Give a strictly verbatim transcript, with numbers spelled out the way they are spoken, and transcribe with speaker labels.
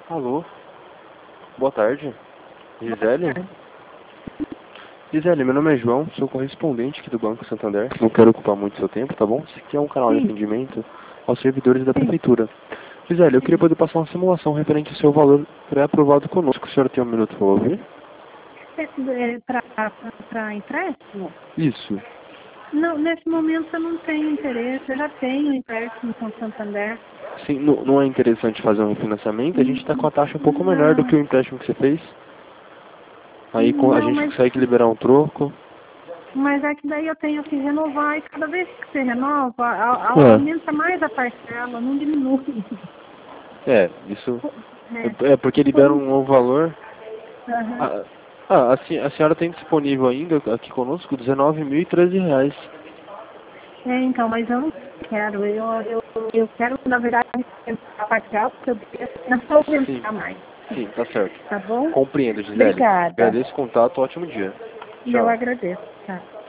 Speaker 1: Alô? Boa tarde.
Speaker 2: Boa
Speaker 1: Gisele?
Speaker 2: tarde.
Speaker 1: Gisele, meu nome é João, sou correspondente aqui do Banco Santander. Não quero ocupar muito seu tempo, tá bom? Esse aqui é um canal de
Speaker 2: Sim,
Speaker 1: atendimento aos servidores da
Speaker 2: sim,
Speaker 1: Prefeitura. Gisele, eu queria
Speaker 2: sim.
Speaker 1: poder passar uma simulação referente ao seu valor pré-aprovado conosco. A senhora tem um minuto para ouvir?
Speaker 2: É, para empréstimo?
Speaker 1: Isso.
Speaker 2: Não, nesse momento eu não tenho interesse. Eu já tenho empréstimo com o Santander.
Speaker 1: Sim, não, não é interessante fazer um refinanciamento? A gente está com a taxa um pouco menor do que
Speaker 2: Não,
Speaker 1: o empréstimo que você fez. Aí com- a
Speaker 2: não,
Speaker 1: gente
Speaker 2: mas,
Speaker 1: consegue liberar um troco.
Speaker 2: mas é que daí eu tenho que renovar e cada vez que você renova, a- a-
Speaker 1: É,
Speaker 2: aumenta mais a parcela, não diminui.
Speaker 1: é, isso.
Speaker 2: É,
Speaker 1: É porque
Speaker 2: por
Speaker 1: libera um
Speaker 2: isso.
Speaker 1: novo valor.
Speaker 2: Aham.
Speaker 1: Ah, ah, a, se- a senhora tem disponível ainda aqui conosco dezenove mil e treze reais.
Speaker 2: É, então, mas eu não quero. Eu, eu, eu quero, na verdade, a parcela, porque eu não vou
Speaker 1: Sim,
Speaker 2: aumentar mais.
Speaker 1: sim, tá certo.
Speaker 2: Tá bom?
Speaker 1: Compreendo, Gisele.
Speaker 2: Obrigada.
Speaker 1: Agradeço o contato, ótimo dia.
Speaker 2: E eu
Speaker 1: Tchau.
Speaker 2: agradeço. Tá.